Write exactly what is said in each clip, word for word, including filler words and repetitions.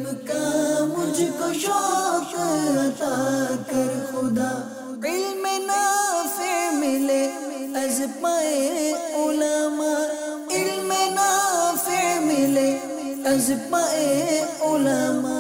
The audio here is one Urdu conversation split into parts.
کا مجھ کو شوق عطا کر خدا، علم نافع ملے از پائے علماء، علم نافع ملے از پائے علماء۔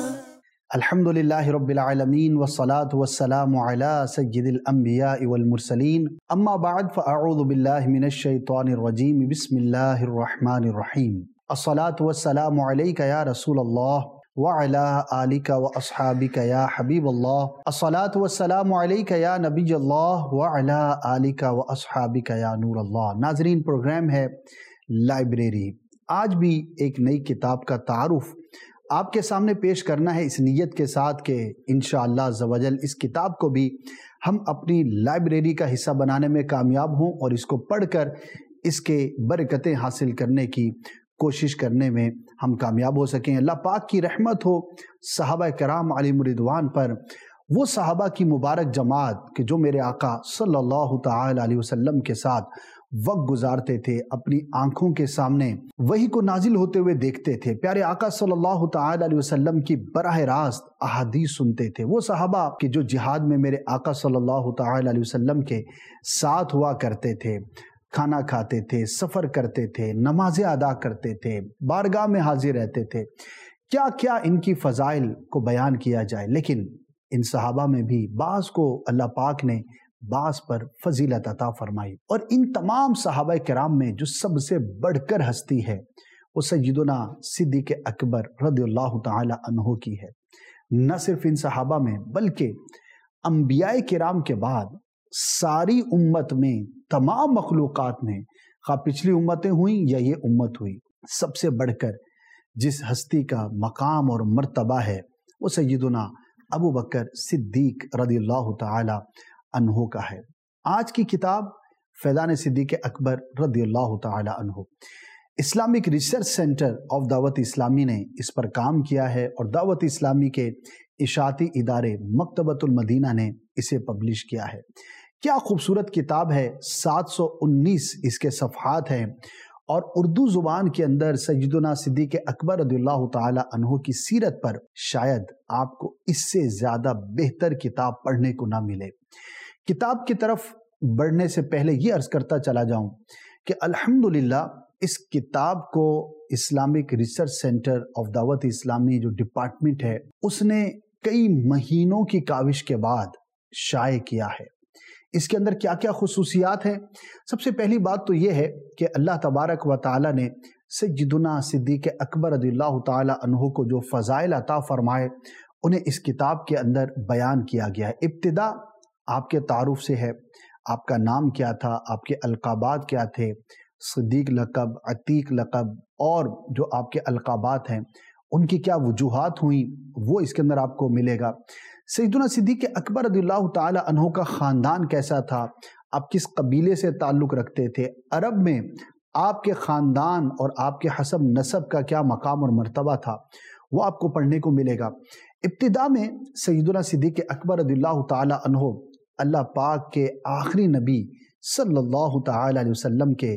الحمدللہ رب العالمین والصلاة والسلام علی سید الانبیاء والمرسلین، اما بعد فاعوذ باللہ من الشیطان الرجیم، بسم اللہ الرحمن الرحیم۔ الصلاة والسلام علیک یا رسول اللہ وعلی آلک واصحابک یا حبیب اللہ، الصلاة والسلام علیک یا نبی اللہ وعلی آلک واصحابک یا نور اللہ۔ ناظرین، پروگرام ہے لائبریری۔ آج بھی ایک نئی کتاب کا تعارف آپ کے سامنے پیش کرنا ہے، اس نیت کے ساتھ کہ انشاءاللہ عز و جل اس کتاب کو بھی ہم اپنی لائبریری کا حصہ بنانے میں کامیاب ہوں اور اس کو پڑھ کر اس کے برکتیں حاصل کرنے کی کوشش کرنے میں ہم کامیاب ہو سکیں۔ اللہ پاک کی رحمت ہو صحابہ کرام علیہم رضوان پر، وہ صحابہ کی مبارک جماعت کہ جو میرے آقا صلی اللہ تعالی علیہ وسلم کے ساتھ وقت گزارتے تھے، اپنی آنکھوں کے سامنے وحی کو نازل ہوتے ہوئے دیکھتے تھے، پیارے آقا صلی اللہ تعالی علیہ وسلم کی براہ راست احادیث سنتے تھے، وہ صحابہ کہ جو جہاد میں میرے آقا صلی اللہ تعالی علیہ وسلم کے ساتھ ہوا کرتے تھے، کھانا کھاتے تھے، سفر کرتے تھے، نمازیں ادا کرتے تھے، بارگاہ میں حاضر رہتے تھے، کیا کیا ان کی فضائل کو بیان کیا جائے۔ لیکن ان صحابہ میں بھی بعض کو اللہ پاک نے بعض پر فضیلت عطا فرمائی، اور ان تمام صحابہ کرام میں جو سب سے بڑھ کر ہستی ہے وہ سیدنا صدیق اکبر رضی اللہ تعالی عنہ کی ہے۔ نہ صرف ان صحابہ میں بلکہ انبیاء کرام کے بعد ساری امت میں، تمام مخلوقات میں، خواہ پچھلی امتیں ہوئیں یا یہ امت ہوئی، سب سے بڑھ کر جس ہستی کا مقام اور مرتبہ ہے وہ سیدنا ابو بکر صدیق رضی اللہ تعالی عنہ کا ہے۔ آج کی کتاب فیضان صدیق اکبر رضی اللہ تعالی عنہ، اسلامک ریسرچ سینٹر آف دعوت اسلامی نے اس پر کام کیا ہے، اور دعوت اسلامی کے اشاعتی ادارے مکتبۃ المدینہ نے اسے پبلش کیا ہے۔ کیا خوبصورت کتاب ہے، سات سو انیس اس کے صفحات ہیں، اور اردو زبان کے اندر سیدنا صدیق اکبر رضی اللہ تعالی عنہ کی سیرت پر شاید آپ کو اس سے زیادہ بہتر کتاب پڑھنے کو نہ ملے۔ کتاب کی طرف بڑھنے سے پہلے یہ عرض کرتا چلا جاؤں کہ الحمدللہ اس کتاب کو اسلامک ریسرچ سینٹر آف دعوت اسلامی جو ڈپارٹمنٹ ہے اس نے کئی مہینوں کی کاوش کے بعد شائع کیا ہے۔ اس کے اندر کیا کیا خصوصیات ہیں؟ سب سے پہلی بات تو یہ ہے کہ اللہ تبارک و تعالی نے سیدنا صدیق اکبر رضی اللہ تعالی عنہ کو جو فضائل عطا فرمائے انہیں اس کتاب کے اندر بیان کیا گیا ہے۔ ابتدا آپ کے تعارف سے ہے، آپ کا نام کیا تھا، آپ کے القابات کیا تھے، صدیق لقب، عتیق لقب، اور جو آپ کے القابات ہیں ان کی کیا وجوہات ہوئیں وہ اس کے اندر آپ کو ملے گا۔ سیدنا صدیق اکبر رضی اللہ تعالی عنہ کا خاندان کیسا تھا، آپ کس قبیلے سے تعلق رکھتے تھے، عرب میں آپ کے خاندان اور آپ کے حسب نسب کا کیا مقام اور مرتبہ تھا، وہ آپ کو پڑھنے کو ملے گا۔ ابتدا میں سیدنا صدیق اکبر رضی اللہ تعالی عنہ اللہ پاک کے آخری نبی صلی اللہ تعالی علیہ وسلم کے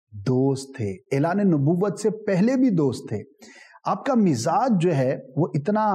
دوست تھے، اعلان نبوت سے پہلے بھی دوست تھے۔ آپ کا مزاج جو ہے وہ اتنا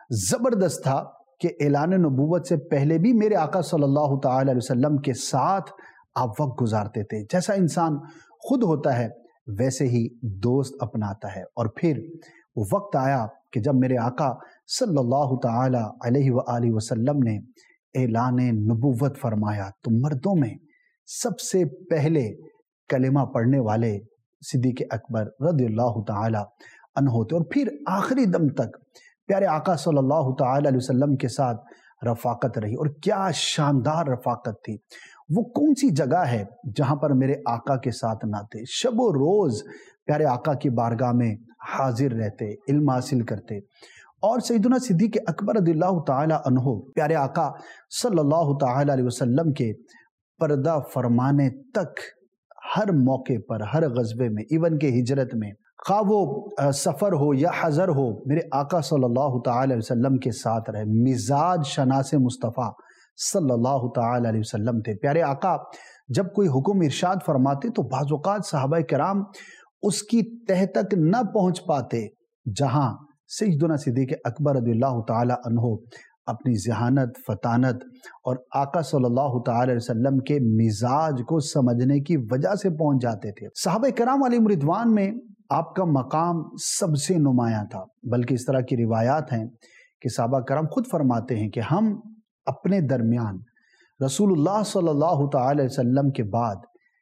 زبردست تھا کہ اعلان نبوت سے پہلے بھی میرے آقا صلی اللہ تعالی علیہ وسلم کے ساتھ آپ وقت گزارتے تھے۔ جیسا انسان خود ہوتا ہے ویسے ہی دوست اپناتا ہے، اور پھر وہ وقت آیا کہ جب میرے آقا صلی اللہ تعالی علیہ وآلہ وسلم نے اعلان نبوت فرمایا تو مردوں میں سب سے پہلے کلمہ پڑھنے والے صدیق اکبر رضی اللہ تعالی عنہ ہوتے، اور پھر آخری دم تک پیارے آقا صلی اللہ تعالی علیہ وسلم کے ساتھ رفاقت رہی۔ اور کیا شاندار رفاقت تھی! وہ کون سی جگہ ہے جہاں پر میرے آقا کے ساتھ نہ تھے، شب و روز پیارے آقا کی بارگاہ میں حاضر رہتے، علم حاصل کرتے۔ اور سیدنا صدیق اکبر رضی اللہ تعالی عنہ پیارے آقا صلی اللہ تعالی علیہ وسلم کے پردہ فرمانے تک ہر موقع پر، ہر غزوے میں، ایون کہ ہجرت میں، خواہ وہ سفر ہو یا حضر ہو، میرے آقا صلی اللہ تعالی علیہ وسلم کے ساتھ رہے۔ مزاج شناس مصطفیٰ صلی اللہ تعالی علیہ وسلم تھے۔ پیارے آقا جب کوئی حکم ارشاد فرماتے تو بعض اوقات صحابہ کرام اس کی تہ تک نہ پہنچ پاتے جہاں सैयदना सिद्दीक़ अकबर रज़ियल्लाहु ताला अन्हो अपनी ज़हानत, फतानत और आका सल्लल्लाहु ताला अलैहि वसल्लम के मिजाज को समझने की वजह से पहुंच जाते थे। सहाबा कराम अलैहिम रिदवान में आपका मकाम सबसे नुमायां था, बल्कि इस तरह की रिवायात हैं कि सहाबा कराम खुद फरमाते हैं कि हम अपने दरमियान रसूलुल्लाह सल्लल्लाहु ताला अलैहि वसल्लम के बाद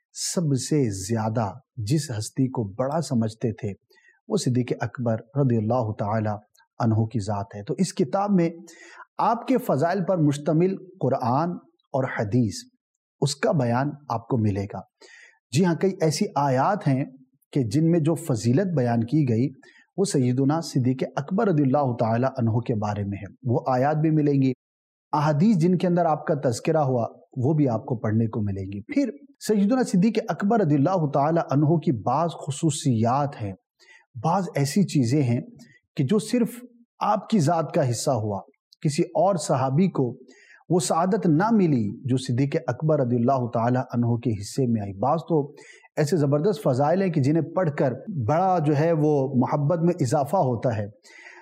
सबसे ज़्यादा जिस हस्ती को बड़ा समझते थे वो सिद्दीक़ अकबर रज़ियल्लाहु ताला अन्हो की ज़ात है। तो इस किताब में आपके फ़ज़ाइल पर मुश्तमिल कुरान और हदीस उसका बयान आपको मिलेगा। जी हाँ, कई ऐसी आयात हैं कि जिनमें जो फजीलत बयान की गई वो सैयदना सिद्दीक़ अकबर रज़ियल्लाहु ताला अन्हो के बारे में है। वो आयात भी मिलेंगी, अहादीस जिनके अंदर आपका तज़किरा हुआ वो भी आपको पढ़ने को मिलेंगी। फिर सैयदना सिद्दीक़ अकबर रज़ियल्लाहु ताला अन्हो की बाज़ खुसूसियात हैं, बाज़ ऐसी चीज़ें हैं कि जो सिर्फ आपकी ज़ात का हिस्सा हुआ, किसी और सहाबी को वो सआदत ना मिली जो सिद्दीक़ अकबर रज़ियल्लाहु ताला अन्हो के हिस्से में आई। बाज़ तो ऐसे ज़बरदस्त फ़ज़ाइल हैं कि जिन्हें पढ़कर बड़ा जो है वो मोहब्बत में इजाफ़ा होता है।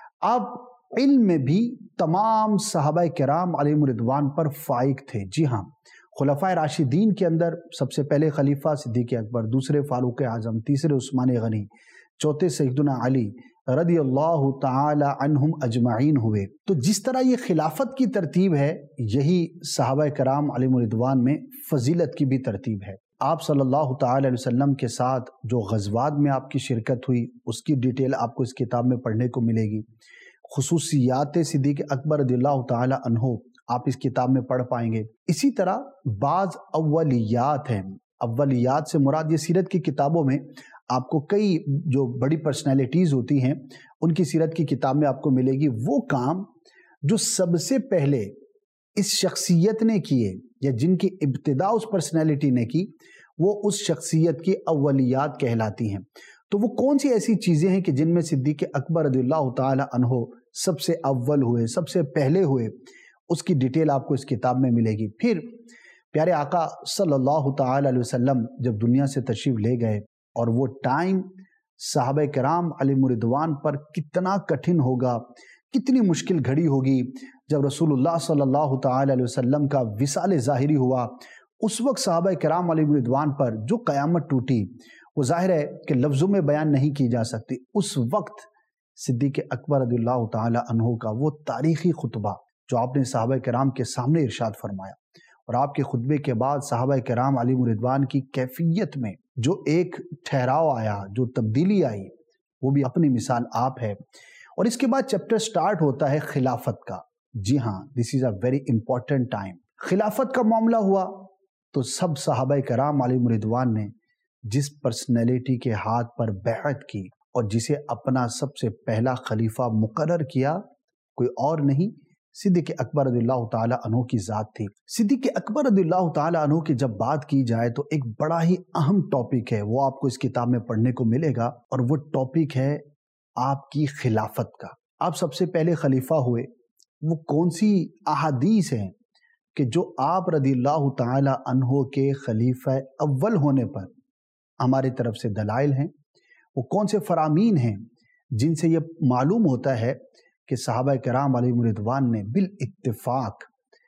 आप इल्म में भी तमाम सहाबा किराम अलैहिम रिदवान पर फाइक थे। जी हाँ, खुलफ़ाए राशिदीन के अंदर सबसे पहले खलीफा सिद्दीक़ अकबर, दूसरे फारूक आज़म, तीसरे उस्मान गनी, चौथे सैयदना अली रज़ियल्लाहु ताला अन्हुम अजमाइन हुए। तो जिस तरह ये खिलाफत की तरतीब है, यही सहाबा कराम अलैहिम रिदवान में फजीलत की भी तरतीब है। आप सल्लल्लाहु ताला अलैहि वसल्लम के साथ जो ग़ज़वात में आपकी शिरकत हुई उसकी डिटेल आपको इस किताब में पढ़ने को मिलेगी। खुसूसियात सिद्दीक़ अकबर रज़ियल्लाहु ताला अन्हो आप इस किताब में पढ़ पाएंगे। इसी तरह बाज़ अव्वलियात हैं, अव्वलियात से मुराद ये सीरत की किताबों में आपको कई जो बड़ी पर्सनैलिटीज़ होती हैं उनकी सीरत की किताब में आपको मिलेगी। वो काम जो सबसे पहले इस शख्सियत ने किए या जिनकी इब्तिदा उस पर्सनैलिटी ने की, वो उस शख्सियत की अव्वलियात कहलाती हैं। तो वो कौन सी ऐसी चीज़ें हैं कि जिनमें सिद्दीक़ अकबर रज़ियल्लाहु ताला अन्हो सबसे अव्वल हुए, सबसे पहले हुए, उसकी डिटेल आपको इस किताब में मिलेगी। फिर प्यारे आका सल्लल्लाहु ताला अलैहि वसल्लम जब दुनिया से तशरीफ़ ले गए और वो टाइम सहाबा कराम अलैहिम रिदवान पर कितना कठिन होगा, कितनी मुश्किल घड़ी होगी जब रसूलुल्लाह सल्लल्लाहु ताला अलैहि वसल्लम का विसाल ज़ाहिरी हुआ। उस वक्त सहाबा कराम अलैहिम रिदवान पर जो क़यामत टूटी वो ज़ाहिर है कि लफ्ज़ों में बयान नहीं की जा सकती। उस वक्त सिद्दीक़ अकबर रज़ियल्लाहु ताला अन्हो का वो तारीख़ी खुतबा जो आपने सहाबा कराम के सामने इरशाद फरमाया, और आपके खुतबे के बाद सहाबा कराम अलैहिम रिदवान की कैफियत में जो एक ठहराव आया, जो तब्दीली आई, वो भी अपनी मिसाल आप है। और इसके बाद चैप्टर स्टार्ट होता है खिलाफत का। जी हाँ, this is a very important time. खिलाफत का मामला हुआ तो सब सहाबा कराम अलैहिम रिदवान ने जिस पर्सनैलिटी के हाथ पर बैअत की और जिसे अपना सबसे पहला खलीफा मुकर्रर किया, कोई और नहीं, सिद्दीक़ अकबर रज़ियल्लाहु ताला अन्हो की ज़ात थी। सिद्दीक़ अकबर रज़ियल्लाहु ताला अन्हो की जब बात की जाए तो एक बड़ा ही अहम टॉपिक है, वो आपको इस किताब में पढ़ने को मिलेगा, और वो टॉपिक है आपकी खिलाफत का। आप सबसे पहले खलीफा हुए, वो कौन सी अहादीस हैं कि जो आप रज़ियल्लाहु ताला अन्हो के खलीफा अव्वल होने पर हमारी तरफ से दलाइल हैं, वो कौन से फरामीन हैं जिनसे ये मालूम होता है कि सहाबा कराम अलैहिम रिदवान ने बिल इत्तिफाक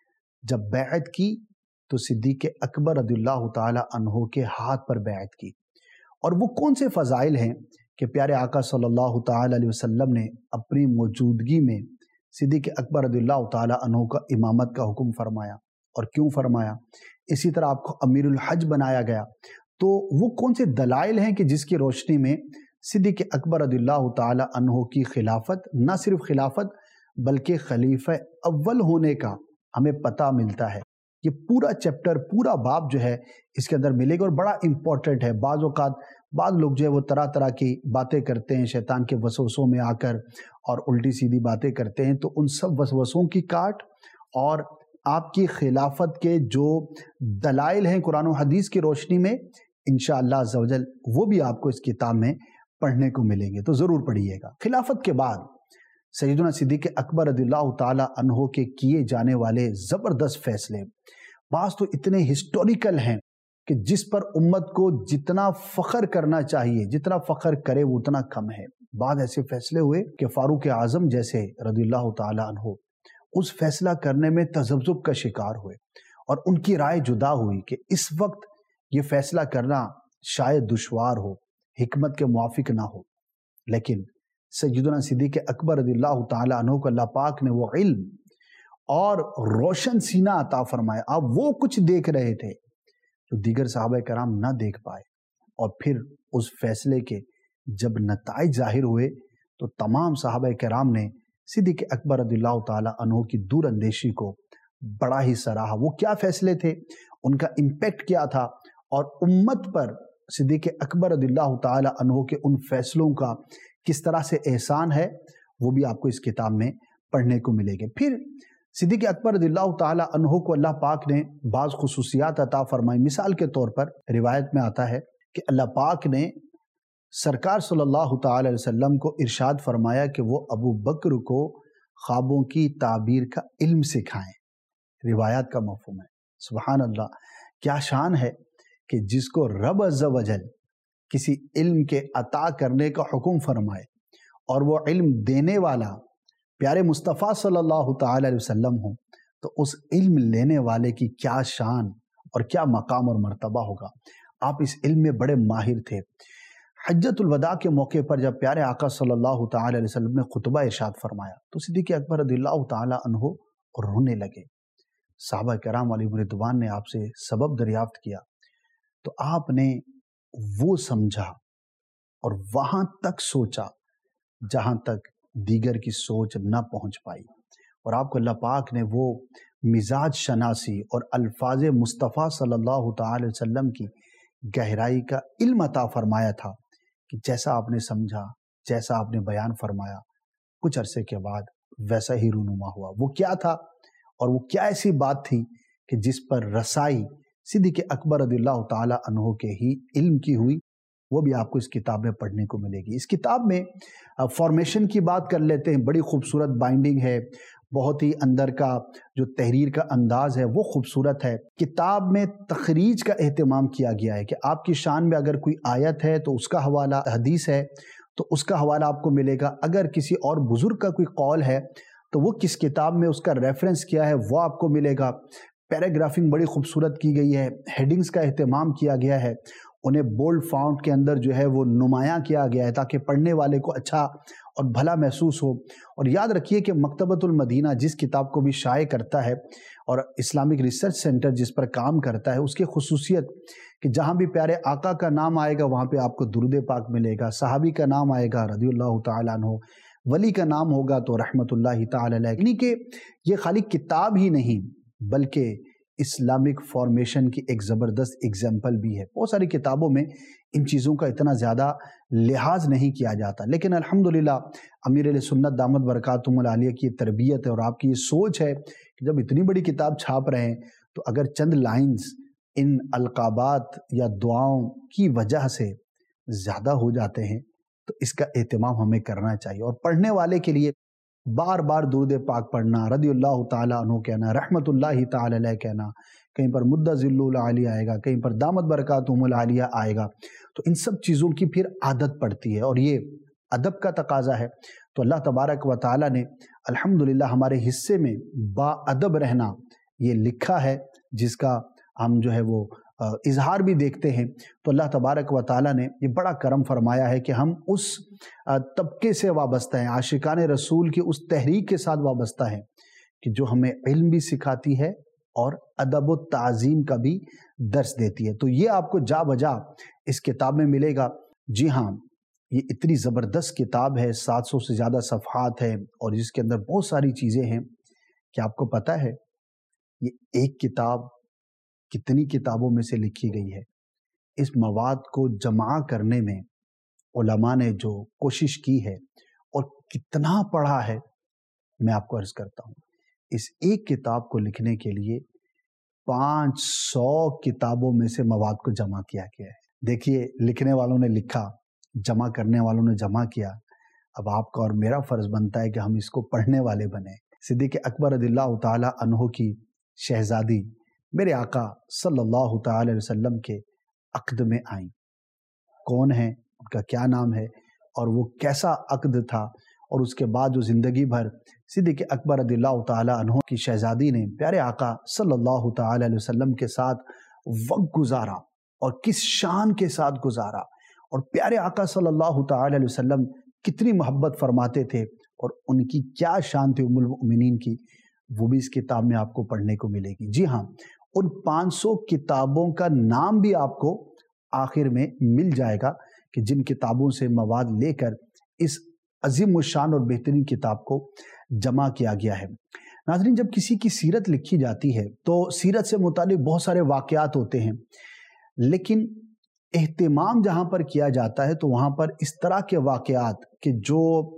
जब बैअत की तो सिद्दीक़ अकबर रज़ियल्लाहु ताला अन्हो के हाथ पर बैअत की। और वो कौन से फ़ज़ाइल हैं कि प्यारे आका सल्लल्लाहु ताला अलैहि वसल्लम ने अपनी मौजूदगी में सिद्दीक़ अकबर रज़ियल्लाहु ताला अन्हो का इमामत का हुक्म फरमाया, और क्यों फरमाया। इसी तरह आपको अमीरुल हज बनाया गया। तो वो कौन से दलाइल हैं कि जिसकी रोशनी में सिद्दीक़ अकबर रज़ियल्लाहु ताला अन्हो की खिलाफत, न सिर्फ खिलाफत बल्कि खलीफा अव्वल होने का हमें पता मिलता है। ये पूरा चैप्टर, पूरा बाब जो है इसके अंदर मिलेगा और बड़ा इम्पोर्टेंट है। बाज़ औक़ात बाद लोग जो है वो तरह तरह की बातें करते हैं, शैतान के वसवसों में आकर और उल्टी सीधी बातें करते हैं। तो उन सब वसवसों की काट और आपकी खिलाफत के जो दलाइल हैं कुरान और हदीस की रोशनी में, इंशाअल्लाह अज़्ज़ा वजल वो भी आपको इस किताब में पढ़ने को मिलेंगे, तो ज़रूर पढ़िएगा। खिलाफत के बाद सैयदना सिद्दीक़ अकबर रज़ियल्लाहु ताला अन्हो के किए जाने वाले ज़बरदस्त फ़ैसले, बाज़ तो इतने हिस्टोरिकल हैं कि जिस पर उम्मत को जितना फ़ख्र करना चाहिए, जितना फ़ख्र करे वो उतना कम है। بعد ایسے فیصلے ہوئے کہ فاروق اعظم جیسے رضی اللہ تعالی عنہ اس فیصلہ کرنے میں تذبذب کا شکار ہوئے اور ان کی رائے جدا ہوئی کہ اس وقت یہ فیصلہ کرنا شاید دشوار ہو، حکمت کے موافق نہ ہو، لیکن سیدنا صدیق اکبر رضی اللہ تعالی عنہ کو اللہ پاک نے وہ علم اور روشن سینہ عطا فرمایا۔ اب وہ کچھ دیکھ رہے تھے جو دیگر صحابہ کرام نہ دیکھ پائے، اور پھر اس فیصلے کے جب نتائج ظاہر ہوئے تو تمام صحابہ کرام نے صدیق اکبر رضی اللہ تعالی عنہ کی دور اندیشی کو بڑا ہی سراہا۔ وہ کیا فیصلے تھے، ان کا امپیکٹ کیا تھا، اور امت پر صدیق اکبر رضی اللہ تعالی عنہ کے ان فیصلوں کا کس طرح سے احسان ہے، وہ بھی آپ کو اس کتاب میں پڑھنے کو ملے گے۔ پھر صدیق اکبر رضی اللہ تعالی عنہ کو اللہ پاک نے بعض خصوصیات عطا فرمائی۔ مثال کے طور پر روایت میں آتا ہے کہ اللہ پاک نے سرکار صلی اللہ تعالی علیہ وسلم کو ارشاد فرمایا کہ وہ ابو بکر کو خوابوں کی تعبیر کا علم سکھائیں۔ روایات کا مفہوم ہے، سبحان اللہ، کیا شان ہے کہ جس کو رب عز و جل کسی علم کے عطا کرنے کا حکم فرمائے اور وہ علم دینے والا پیارے مصطفیٰ صلی اللہ تعالی علیہ وسلم ہوں، تو اس علم لینے والے کی کیا شان اور کیا مقام اور مرتبہ ہوگا۔ آپ اس علم میں بڑے ماہر تھے۔ حجۃ الوداع کے موقع پر جب پیارے آقا صلی اللہ تعالی علیہ وسلم نے خطبہ ارشاد فرمایا تو صدیق اکبر رضی اللہ تعالی عنہ رونے لگے۔ صحابہ کرام علیہم رضوان نے آپ سے سبب دریافت کیا تو آپ نے وہ سمجھا اور وہاں تک سوچا جہاں تک دیگر کی سوچ نہ پہنچ پائی، اور آپ کو اللہ پاک نے وہ مزاج شناسی اور الفاظ مصطفیٰ صلی اللہ تعالی وسلم کی گہرائی کا علم عطا فرمایا تھا کہ جیسا آپ نے سمجھا، جیسا آپ نے بیان فرمایا، کچھ عرصے کے بعد ویسا ہی رونما ہوا۔ وہ کیا تھا اور وہ کیا ایسی بات تھی کہ جس پر رسائی صدیق اکبر رضی اللہ تعالی عنہ کے ہی علم کی ہوئی، وہ بھی آپ کو اس کتاب میں پڑھنے کو ملے گی۔ اس کتاب میں فارمیشن کی بات کر لیتے ہیں، بڑی خوبصورت بائنڈنگ ہے، بہت ہی اندر کا جو تحریر کا انداز ہے وہ خوبصورت ہے۔ کتاب میں تخریج کا اہتمام کیا گیا ہے کہ آپ کی شان میں اگر کوئی آیت ہے تو اس کا حوالہ، حدیث ہے تو اس کا حوالہ آپ کو ملے گا، اگر کسی اور بزرگ کا کوئی قول ہے تو وہ کس کتاب میں اس کا ریفرنس کیا ہے وہ آپ کو ملے گا۔ پیراگرافنگ بڑی خوبصورت کی گئی ہے، ہیڈنگز کا اہتمام کیا گیا ہے، انہیں بولڈ فونٹ کے اندر جو ہے وہ نمایاں کیا گیا ہے تاکہ پڑھنے والے کو اچھا اور بھلا محسوس ہو۔ اور یاد رکھیے کہ مکتبۃ المدینہ جس کتاب کو بھی شائع کرتا ہے اور اسلامک ریسرچ سینٹر جس پر کام کرتا ہے، اس کی خصوصیت کہ جہاں بھی پیارے آقا کا نام آئے گا وہاں پہ آپ کو درود پاک ملے گا، صحابی کا نام آئے گا رضی اللہ تعالیٰ عنہ، ولی کا نام ہوگا تو رحمت اللہ تعالیٰ علیہ۔ یعنی کہ یہ خالی کتاب ہی نہیں بلکہ اسلامک فارمیشن کی ایک زبردست اگزامپل بھی ہے۔ بہت ساری کتابوں میں ان چیزوں کا اتنا زیادہ لحاظ نہیں کیا جاتا، لیکن الحمدللہ امیر علیہ سنت دامت برکاتہم العالیہ کی تربیت ہے اور آپ کی یہ سوچ ہے کہ جب اتنی بڑی کتاب چھاپ رہے ہیں تو اگر چند لائنز ان القابات یا دعاؤں کی وجہ سے زیادہ ہو جاتے ہیں تو اس کا اہتمام ہمیں کرنا چاہیے، اور پڑھنے والے کے لیے بار بار درود پاک پڑھنا، رضی اللہ تعالیٰ عنہ کہنا، رحمت اللہ تعالیٰ علیہ کہنا، کہیں پر مدہ ذل العالی آئے گا، کہیں پر دامت برکاتہم العالیہ آئے گا، تو ان سب چیزوں کی پھر عادت پڑتی ہے اور یہ ادب کا تقاضا ہے۔ تو اللہ تبارک و تعالیٰ نے الحمدللہ ہمارے حصے میں با ادب رہنا یہ لکھا ہے، جس کا ہم جو ہے وہ اظہار بھی دیکھتے ہیں۔ تو اللہ تبارک و تعالیٰ نے یہ بڑا کرم فرمایا ہے کہ ہم اس طبقے سے وابستہ ہیں، عاشقان رسول کی اس تحریک کے ساتھ وابستہ ہیں کہ جو ہمیں علم بھی سکھاتی ہے اور ادب و تعظیم کا بھی درس دیتی ہے۔ تو یہ آپ کو جا بجا اس کتاب میں ملے گا۔ جی ہاں، یہ اتنی زبردست کتاب ہے، سات سو سے زیادہ صفحات ہے اور جس کے اندر بہت ساری چیزیں ہیں کہ آپ کو پتہ ہے یہ ایک کتاب کتنی کتابوں میں سے لکھی گئی ہے۔ اس مواد کو جمع کرنے میں علماء نے جو کوشش کی ہے اور کتنا پڑھا ہے میں آپ کو عرض کرتا ہوں۔ اس ایک کتاب کو لکھنے کے لیے پانچ سو کتابوں میں سے مواد کو جمع کیا گیا ہے۔ دیکھیے، لکھنے والوں نے لکھا، جمع کرنے والوں نے جمع کیا، اب آپ کا اور میرا فرض بنتا ہے کہ ہم اس کو پڑھنے والے بنیں۔ صدیق اکبر رضی اللہ تعالی عنہ کی شہزادی میرے آقا صلی اللہ تعالی علیہ وسلم کے عقد میں آئیں۔ کون ہیں، ان کا کیا نام ہے، اور وہ کیسا عقد تھا، اور اس کے بعد جو زندگی بھر صدیق اکبر رضی اللہ تعالی عنہ کی شہزادی نے پیارے آقا صلی اللہ تعالی علیہ وسلم کے ساتھ وقت گزارا اور کس شان کے ساتھ گزارا، اور پیارے آقا صلی اللہ تعالی علیہ وسلم کتنی محبت فرماتے تھے اور ان کی کیا شان تھی ام المؤمنین کی، وہ بھی اس کتاب میں آپ کو پڑھنے کو ملے گی۔ جی ہاں، ان پانچ سو کتابوں کا نام بھی آپ کو آخر میں مل جائے گا کہ جن کتابوں سے مواد لے کر اس عظیم الشان اور بہترین کتاب کو جمع کیا گیا ہے۔ ناظرین، جب کسی کی سیرت لکھی جاتی ہے تو سیرت سے متعلق بہت سارے واقعات ہوتے ہیں، لیکن اہتمام جہاں پر کیا جاتا ہے تو وہاں پر اس طرح کے واقعات کہ جو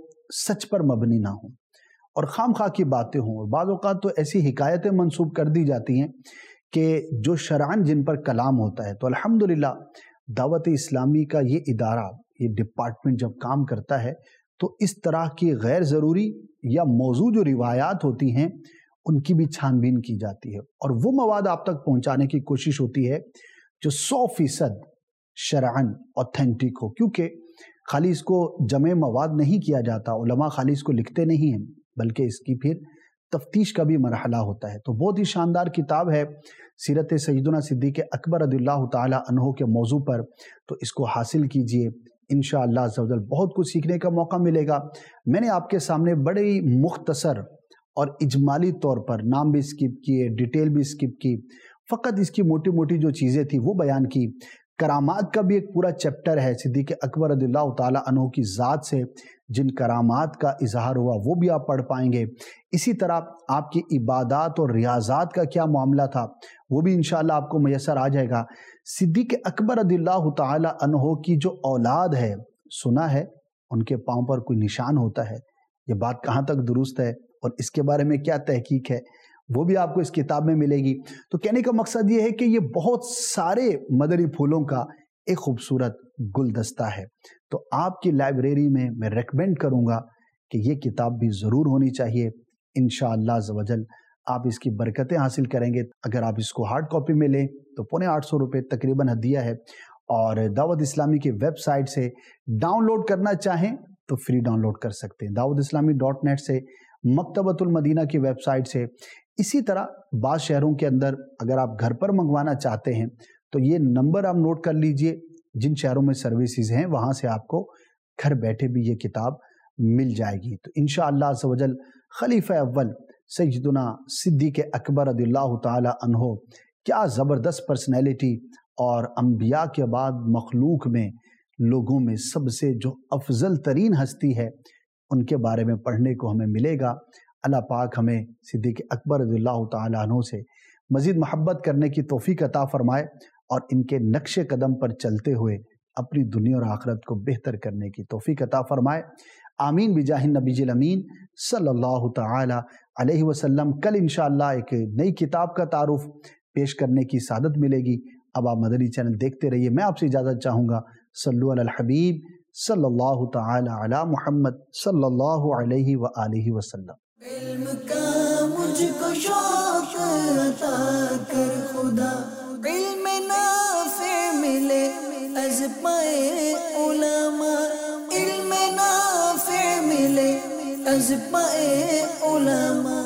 سچ پر مبنی نہ ہوں اور خام خواہ کی باتیں ہوں، اور بعض اوقات تو ایسی حکایتیں منسوب کر دی جاتی ہیں کہ جو شرعاً جن پر کلام ہوتا ہے۔ تو الحمدللہ دعوت اسلامی کا یہ ادارہ، یہ ڈپارٹمنٹ جب کام کرتا ہے تو اس طرح کی غیر ضروری یا موضوع جو روایات ہوتی ہیں ان کی بھی چھان بین کی جاتی ہے، اور وہ مواد آپ تک پہنچانے کی کوشش ہوتی ہے جو سو فیصد شرعاً اوتھینٹک ہو، کیونکہ خالی اس کو جمع مواد نہیں کیا جاتا، علماء خالی اس کو لکھتے نہیں ہیں بلکہ اس کی پھر تفتیش کا بھی مرحلہ ہوتا ہے۔ تو بہت ہی شاندار کتاب ہے سیرت سیدنا صدیق اکبر رضی اللہ تعالی عنہ کے موضوع پر، تو اس کو حاصل کیجئے، انشاءاللہ عز و جل بہت کچھ سیکھنے کا موقع ملے گا۔ میں نے آپ کے سامنے بڑے ہی مختصر اور اجمالی طور پر نام بھی اسکپ کیے، ڈیٹیل بھی اسکپ کی، فقط اس کی موٹی موٹی جو چیزیں تھی وہ بیان کی۔ کرامات کا بھی ایک پورا چیپٹر ہے، صدیق اکبر رضی اللہ تعالی عنہ کی ذات سے جن کرامات کا اظہار ہوا وہ بھی آپ پڑھ پائیں گے۔ اسی طرح آپ کی عبادات اور ریاضات کا کیا معاملہ تھا وہ بھی انشاءاللہ آپ کو میسر آ جائے گا۔ صدیق اکبر رضی اللہ تعالی عنہ کی جو اولاد ہے، سنا ہے ان کے پاؤں پر کوئی نشان ہوتا ہے، یہ بات کہاں تک درست ہے اور اس کے بارے میں کیا تحقیق ہے وہ بھی آپ کو اس کتاب میں ملے گی۔ تو کہنے کا مقصد یہ ہے کہ یہ بہت سارے مدری پھولوں کا ایک خوبصورت گلدستہ ہے، تو آپ کی لائبریری میں میں ریکمینڈ کروں گا کہ یہ کتاب بھی ضرور ہونی چاہیے۔ انشاءاللہ عز و جل آپ اس کی برکتیں حاصل کریں گے۔ اگر آپ اس کو ہارڈ کاپی میں لیں تو پونے آٹھ سو روپے تقریباً ہدیہ ہے، اور دعوت اسلامی کی ویب سائٹ سے ڈاؤن لوڈ کرنا چاہیں تو فری ڈاؤن لوڈ کر سکتے ہیں، دعوت اسلامی ڈاٹ نیٹ سے، مکتبۃ المدینہ کی ویب سائٹ سے۔ اسی طرح بعض شہروں کے اندر اگر آپ گھر پر منگوانا چاہتے ہیں تو یہ نمبر آپ نوٹ کر لیجئے، جن شہروں میں سروسز ہیں وہاں سے آپ کو گھر بیٹھے بھی یہ کتاب مل جائے گی۔ تو انشاءاللہ عز و جل خلیفہ اول سیدنا صدیق اکبر رضی اللہ تعالی عنہ، کیا زبردست پرسنالٹی، اور انبیاء کے بعد مخلوق میں، لوگوں میں سب سے جو افضل ترین ہستی ہے، ان کے بارے میں پڑھنے کو ہمیں ملے گا۔ اللہ پاک ہمیں صدیق اکبر رضی اللہ تعالی عنہ سے مزید محبت کرنے کی توفیق عطا فرمائے، اور ان کے نقش قدم پر چلتے ہوئے اپنی دنیا اور آخرت کو بہتر کرنے کی توفیق عطا فرمائے۔ آمین بجاہ النبی الامین صلی اللہ تعالی علیہ وسلم۔ کل انشاءاللہ ایک نئی کتاب کا تعارف پیش کرنے کی سعادت ملے گی۔ اب آپ مدنی چینل دیکھتے رہیے۔ میں آپ سے اجازت چاہوں گا، صلو علی الحبیب صلی اللہ تعالی علی محمد صلی اللہ علیہ وآلہ وسلم۔ علم کا مجھ کو شوق عطا کر خدا، علم نافع ملے از پائے علماء، علم نافع ملے از پائے علماء۔